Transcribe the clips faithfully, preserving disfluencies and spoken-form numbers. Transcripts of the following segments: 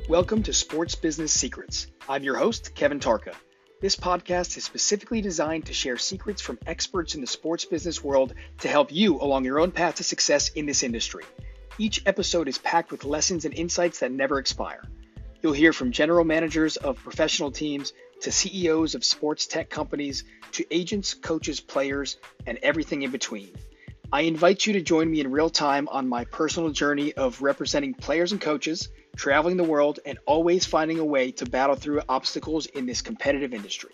Welcome to Sports Business Secrets. I'm your host, Kevin Tarka. This podcast is specifically designed to share secrets from experts in the sports business world to help you along your own path to success in this industry. Each episode is packed with lessons and insights that never expire. You'll hear from general managers of professional teams to C E Os of sports tech companies to agents, coaches, players, and everything in between. I invite you to join me in real time on my personal journey of representing players and coaches, traveling the world, and always finding a way to battle through obstacles in this competitive industry.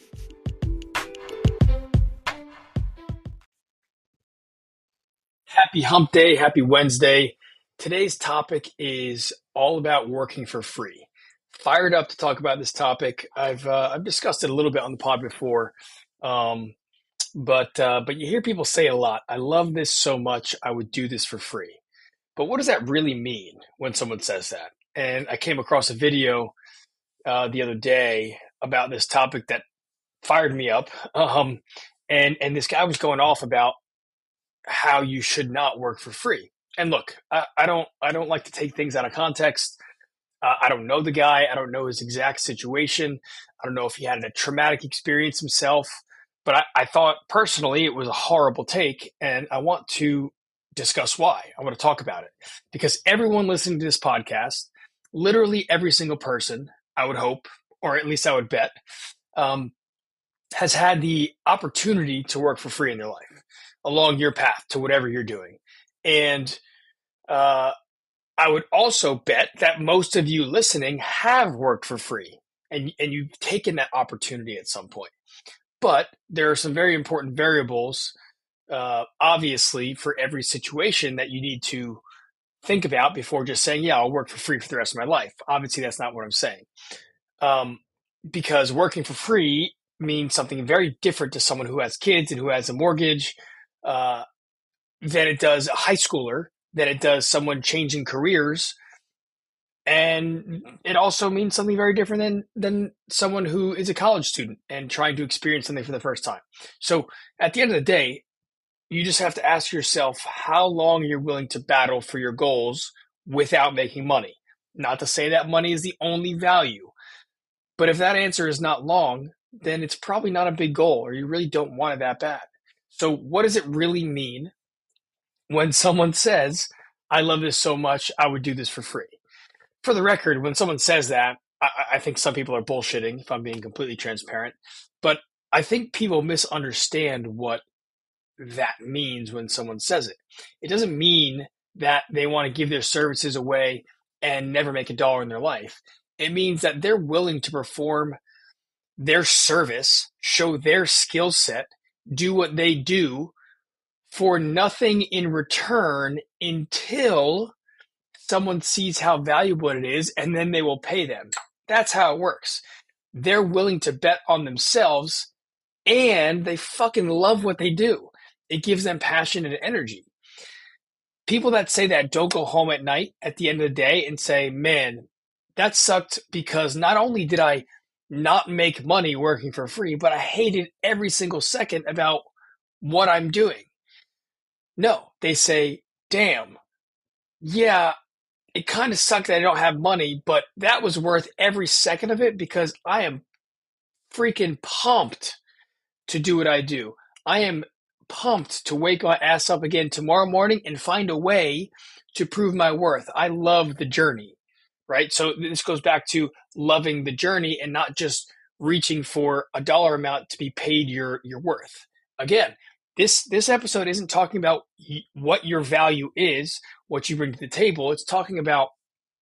Happy hump day, happy Wednesday. Today's topic is all about working for free. Fired up to talk about this topic. I've uh, I've discussed it a little bit on the pod before, um, but uh, but you hear people say it a lot. I love this so much, I would do this for free. But what does that really mean when someone says that? And I came across a video uh, the other day about this topic that fired me up. Um, and and this guy was going off about how you should not work for free. And look, I, I don't I don't like to take things out of context. Uh, I don't know the guy. I don't know his exact situation. I don't know if he had a traumatic experience himself. But I, I thought personally it was a horrible take, and I want to discuss why. I want to talk about it because everyone listening to this podcast, literally every single person, I would hope, or at least I would bet, um, has had the opportunity to work for free in their life along your path to whatever you're doing. And uh, I would also bet that most of you listening have worked for free and, and you've taken that opportunity at some point. But there are some very important variables, uh, obviously, for every situation that you need to think about before just saying, yeah, I'll work for free for the rest of my life. Obviously, that's not what I'm saying. Um, because working for free means something very different to someone who has kids and who has a mortgage uh, than it does a high schooler, than it does someone changing careers. And it also means something very different than, than someone who is a college student and trying to experience something for the first time. So at the end of the day, you just have to ask yourself how long you're willing to battle for your goals without making money. Not to say that money is the only value, but if that answer is not long, then it's probably not a big goal or you really don't want it that bad. So what does it really mean when someone says, I love this so much, I would do this for free? For the record, when someone says that, I, I think some people are bullshitting, if I'm being completely transparent. But I think people misunderstand what that means when someone says it. It doesn't mean that they want to give their services away and never make a dollar in their life. It means that they're willing to perform their service, show their skill set, do what they do for nothing in return until someone sees how valuable it is, and then they will pay them. That's how it works. They're willing to bet on themselves, and they fucking love what they do. It gives them passion and energy. People that say that don't go home at night at the end of the day and say, man, that sucked because not only did I not make money working for free, but I hated every single second about what I'm doing. No, they say, damn, yeah, it kind of sucked that I don't have money, but that was worth every second of it because I am freaking pumped to do what I do. I am pumped to wake my ass up again tomorrow morning and find a way to prove my worth. I love the journey, right? So this goes back to loving the journey and not just reaching for a dollar amount to be paid your, your worth. Again, this, this episode isn't talking about what your value is, what you bring to the table. It's talking about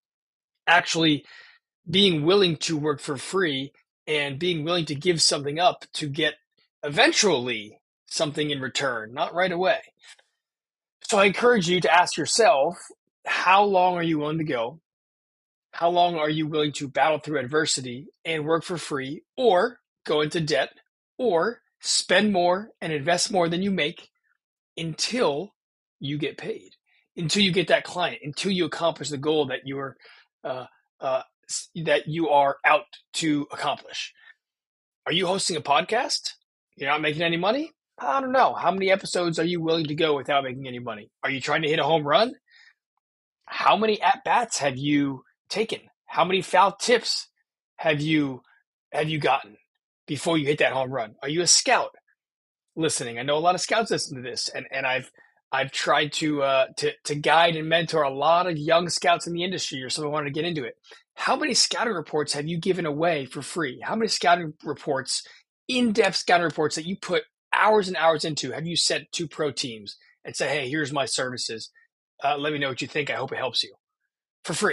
actually being willing to work for free and being willing to give something up to get eventually something in return, not right away. So I encourage you to ask yourself, how long are you willing to go? How long are you willing to battle through adversity and work for free, or go into debt, or spend more and invest more than you make until you get paid, until you get that client, until you accomplish the goal that you're uh, uh, that you are out to accomplish? Are you hosting a podcast? You're not making any money? I don't know. How many episodes are you willing to go without making any money? Are you trying to hit a home run? How many at-bats have you taken? How many foul tips have you have you gotten before you hit that home run? Are you a scout listening? I know a lot of scouts listen to this, and and I've I've tried to uh, to to guide and mentor a lot of young scouts in the industry or someone wanted to get into it. How many scouting reports have you given away for free? How many scouting reports, in-depth scouting reports that you put hours and hours into, have you sent to pro teams and say, hey, here's my services. Uh, let me know what you think. I hope it helps you for free.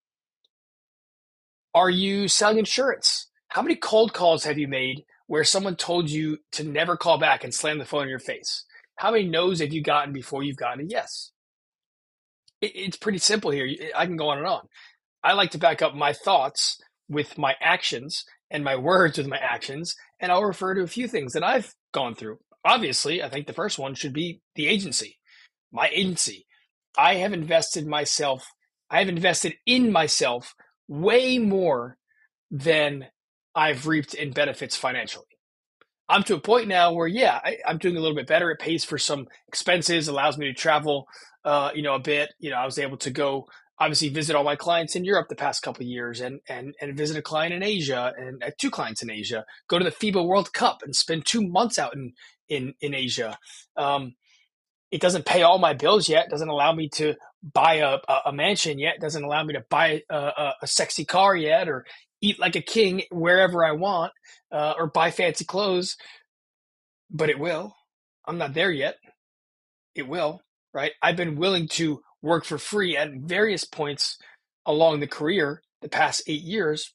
Are you selling insurance? How many cold calls have you made where someone told you to never call back and slam the phone in your face? How many no's have you gotten before you've gotten a yes? It, it's pretty simple here. I can go on and on. I like to back up my thoughts with my actions and my words with my actions, and I'll refer to a few things that I've gone through. Obviously, I think the first one should be the agency. My agency. I have invested myself, I have invested in myself way more than I've reaped in benefits financially. I'm to a point now where, yeah, I, I'm doing a little bit better. It pays for some expenses, allows me to travel, uh, you know, a bit. You know, I was able to go obviously visit all my clients in Europe the past couple of years, and and and visit a client in Asia, and uh, two clients in Asia. Go to the FIBA World Cup and spend two months out in in in Asia. Um, it doesn't pay all my bills yet. It doesn't allow me to buy a, a, a mansion yet. It doesn't allow me to buy a, a, a sexy car yet, or eat like a king wherever I want, uh, or buy fancy clothes. But it will. I'm not there yet. It will, right? I've been willing to work for free at various points along the career the past eight years.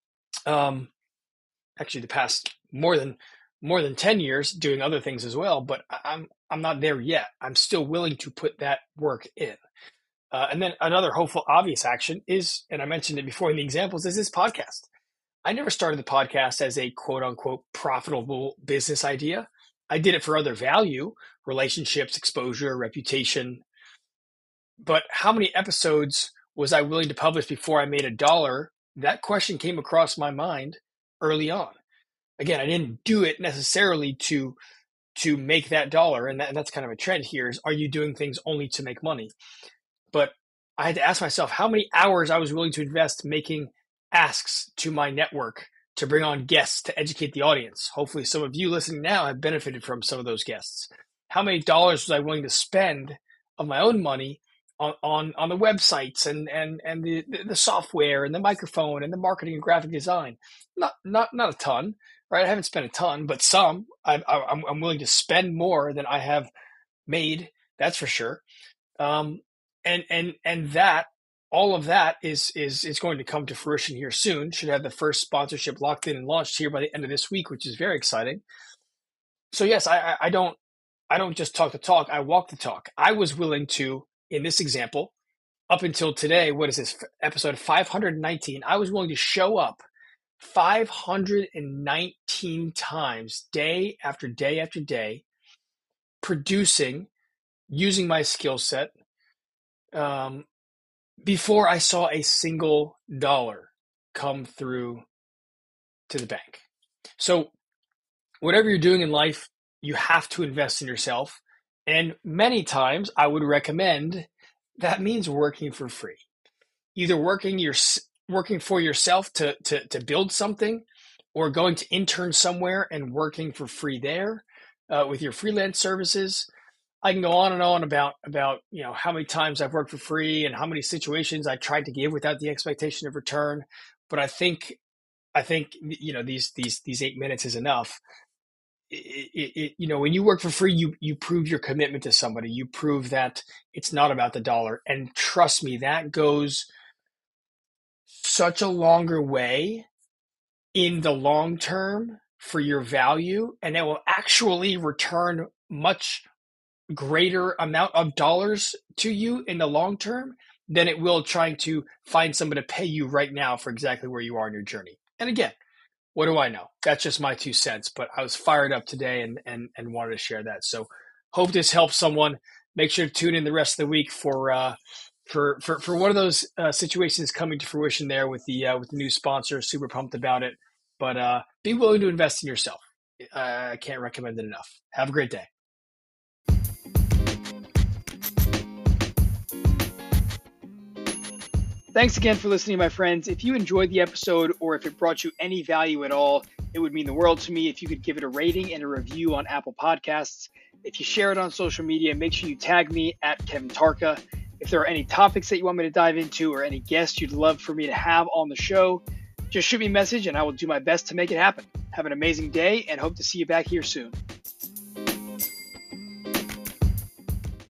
Um, actually, the past more than more than ten years doing other things as well. But I'm I'm not there yet. I'm still willing to put that work in. Uh, and then another hopeful, obvious action is, and I mentioned it before in the examples, is this podcast. I never started the podcast as a quote unquote profitable business idea. I did it for other value, relationships, exposure, reputation. But how many episodes was I willing to publish before I made a dollar? That question came across my mind early on. Again, I didn't do it necessarily to to make that dollar, and, that, and that's kind of a trend here is, are you doing things only to make money? But I had to ask myself how many hours I was willing to invest making asks to my network to bring on guests to educate the audience. Hopefully some of you listening now have benefited from some of those guests. How many dollars was I willing to spend of my own money on, on, on the websites and, and, and the, the software and the microphone and the marketing and graphic design? Not, not, not a ton, right? I haven't spent a ton, but some. I, I, I'm, I'm willing to spend more than I have made. That's for sure. Um, and, and, and that, all of that is, is, is going to come to fruition here soon. Should have the first sponsorship locked in and launched here by the end of this week, which is very exciting. So yes, I, I don't, I don't just talk the talk. I walk the talk. I was willing to, in this example, up until today, what is this, episode five hundred nineteen, I was willing to show up five hundred nineteen times, day after day after day, producing, using my skill set, um, before I saw a single dollar come through to the bank. So whatever you're doing in life, you have to invest in yourself. And many times I would recommend that means working for free. Either working your working for yourself to, to, to build something, or going to intern somewhere and working for free there uh, with your freelance services. I can go on and on about, about, you know, how many times I've worked for free and how many situations I tried to give without the expectation of return. But I think, I think, you know, these, these, these eight minutes is enough. It, it, it, you know, when you work for free, you, you prove your commitment to somebody. You prove that it's not about the dollar. And trust me, that goes such a longer way in the long term for your value. And it will actually return much greater amount of dollars to you in the long term than it will trying to find somebody to pay you right now for exactly where you are in your journey. And again, what do I know? That's just my two cents, but I was fired up today and, and, and wanted to share that. So hope this helps someone. Make sure to tune in the rest of the week for, uh, for, for, for one of those uh, situations coming to fruition there with the, uh, with the new sponsor. Super pumped about it, but uh, be willing to invest in yourself. Uh, I can't recommend it enough. Have a great day. Thanks again for listening, my friends. If you enjoyed the episode or if it brought you any value at all, it would mean the world to me if you could give it a rating and a review on Apple Podcasts. If you share it on social media, make sure you tag me at Kevin Tarka. If there are any topics that you want me to dive into or any guests you'd love for me to have on the show, just shoot me a message and I will do my best to make it happen. Have an amazing day and hope to see you back here soon.